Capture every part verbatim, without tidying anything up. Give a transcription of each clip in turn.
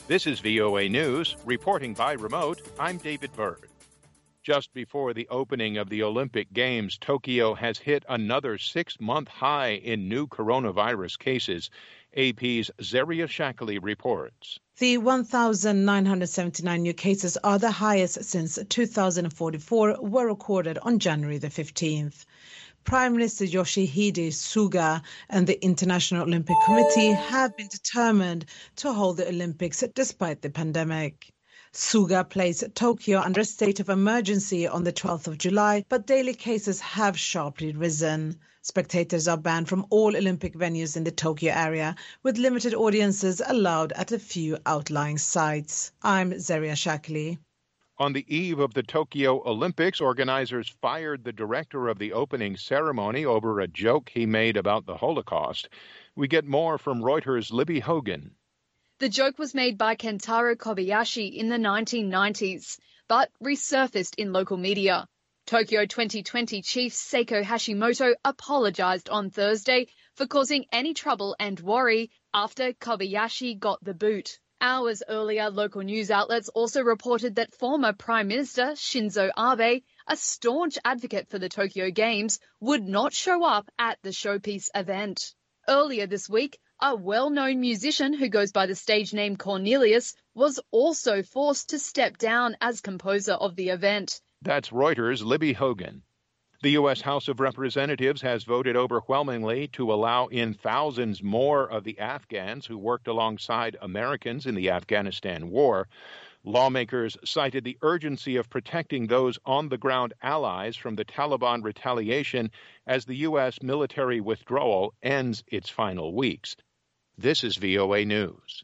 This is V O A News, reporting by remote. I'm David Byrd. Just before the opening of the Olympic Games, Tokyo has hit another six-month high in new coronavirus cases. A P's Zaria Shakali reports. The one thousand nine hundred seventy-nine new cases are the highest since two thousand forty-four, were recorded on January the fifteenth. Prime Minister Yoshihide Suga and the International Olympic Committee have been determined to hold the Olympics despite the pandemic. Suga placed Tokyo under a state of emergency on the twelfth of July, but daily cases have sharply risen. Spectators are banned from all Olympic venues in the Tokyo area, with limited audiences allowed at a few outlying sites. I'm Zaria Shakali. On the eve of the Tokyo Olympics, organizers fired the director of the opening ceremony over a joke he made about the Holocaust. We get more from Reuters' Libby Hogan. The joke was made by Kentaro Kobayashi in the nineteen nineties, but resurfaced in local media. Tokyo twenty twenty chief Seiko Hashimoto apologized on Thursday for causing any trouble and worry after Kobayashi got the boot. Hours earlier, local news outlets also reported that former Prime Minister Shinzo Abe, a staunch advocate for the Tokyo Games, would not show up at the showpiece event. Earlier this week, a well-known musician who goes by the stage name Cornelius was also forced to step down as composer of the event. That's Reuters' Libby Hogan. The U S House of Representatives has voted overwhelmingly to allow in thousands more of the Afghans who worked alongside Americans in the Afghanistan war. Lawmakers cited the urgency of protecting those on-the-ground allies from the Taliban retaliation as the U S military withdrawal ends its final weeks. This is V O A News.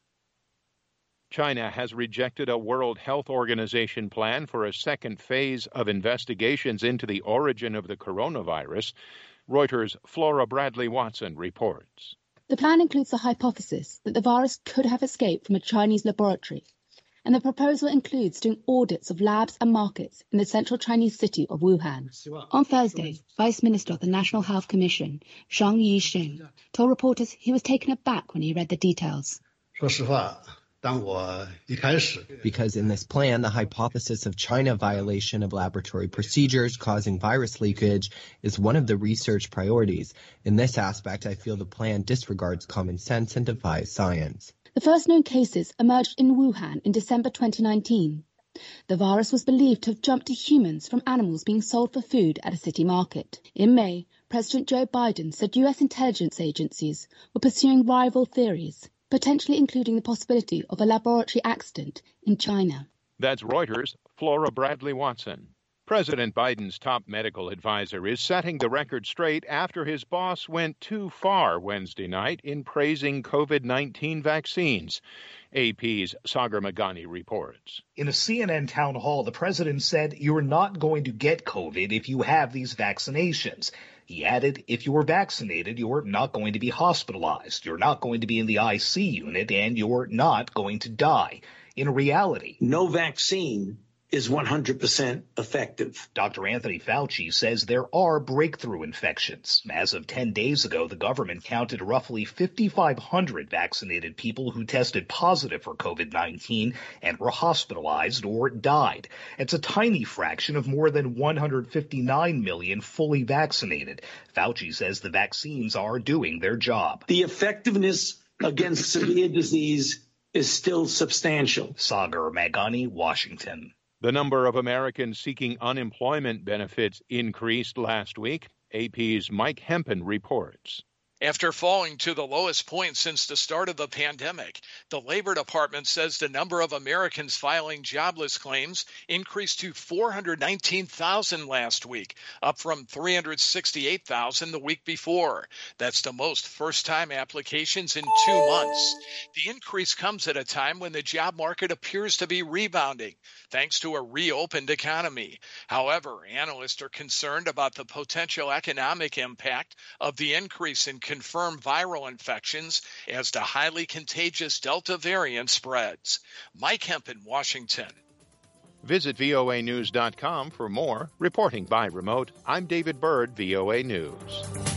China has rejected a World Health Organization plan for a second phase of investigations into the origin of the coronavirus. Reuters' Flora Bradley Watson reports. The plan includes the hypothesis that the virus could have escaped from a Chinese laboratory, and the proposal includes doing audits of labs and markets in the central Chinese city of Wuhan. On Thursday, Vice Minister of the National Health Commission, Zhang Yixing, told reporters he was taken aback when he read the details. Because in this plan, the hypothesis of China violation of laboratory procedures causing virus leakage is one of the research priorities. In this aspect, I feel the plan disregards common sense and defies science. The first known cases emerged in Wuhan in December twenty nineteen. The virus was believed to have jumped to humans from animals being sold for food at a city market. In May, President Joe Biden said U S intelligence agencies were pursuing rival theories, potentially including the possibility of a laboratory accident in China. That's Reuters' Flora Bradley Watson. President Biden's top medical advisor is setting the record straight after his boss went too far Wednesday night in praising COVID nineteen vaccines. A P's Sagar Magani reports. In a C N N town hall, the president said you're not going to get COVID if you have these vaccinations. He added, if you were vaccinated, you're not going to be hospitalized, you're not going to be in the I C unit, and you're not going to die. In reality, no vaccine is one hundred percent effective. Doctor Anthony Fauci says there are breakthrough infections. As of ten days ago, the government counted roughly fifty-five hundred vaccinated people who tested positive for COVID nineteen and were hospitalized or died. It's a tiny fraction of more than one hundred fifty-nine million fully vaccinated. Fauci says the vaccines are doing their job. The effectiveness against severe disease is still substantial. Sagar Magani, Washington. The number of Americans seeking unemployment benefits increased last week. A P's Mike Hempen reports. After falling to the lowest point since the start of the pandemic, the Labor Department says the number of Americans filing jobless claims increased to four hundred nineteen thousand last week, up from three hundred sixty-eight thousand the week before. That's the most first-time applications in two months. The increase comes at a time when the job market appears to be rebounding, thanks to a reopened economy. However, analysts are concerned about the potential economic impact of the increase in confirmed viral infections as the highly contagious Delta variant spreads. Mike Hempen, Washington. Visit V O A news dot com for more. Reporting by remote, I'm David Byrd, V O A News.